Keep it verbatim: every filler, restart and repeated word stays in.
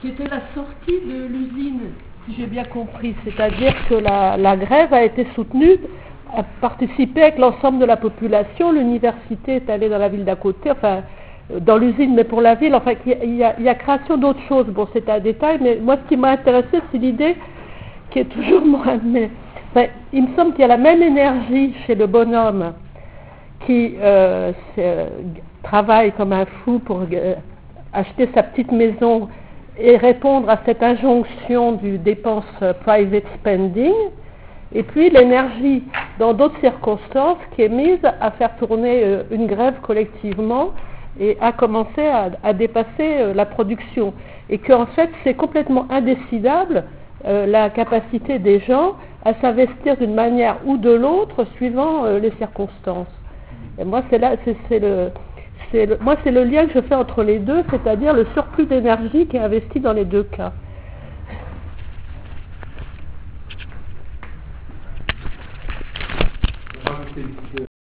qui était la sortie de l'usine, si j'ai bien compris. C'est-à-dire que la, la grève a été soutenue, a participé avec l'ensemble de la population. L'université est allée dans la ville d'à côté, enfin, dans l'usine, mais pour la ville, enfin, il y a, il y a, il y a création d'autres choses. Bon, c'est un détail, mais moi, ce qui m'a intéressé, c'est l'idée qui est toujours moins... Mais, enfin, il me semble qu'il y a la même énergie chez le bonhomme qui euh, euh, travaille comme un fou pour euh, acheter sa petite maison et répondre à cette injonction du dépense euh, private spending, et puis l'énergie dans d'autres circonstances qui est mise à faire tourner euh, une grève collectivement et à commencer à, à dépasser euh, la production, et qu'en fait c'est complètement indécidable euh, la capacité des gens à s'investir d'une manière ou de l'autre suivant euh, les circonstances. Et moi c'est là, c'est, c'est le C'est le, moi, c'est le lien que je fais entre les deux, c'est-à-dire le surplus d'énergie qui est investi dans les deux cas.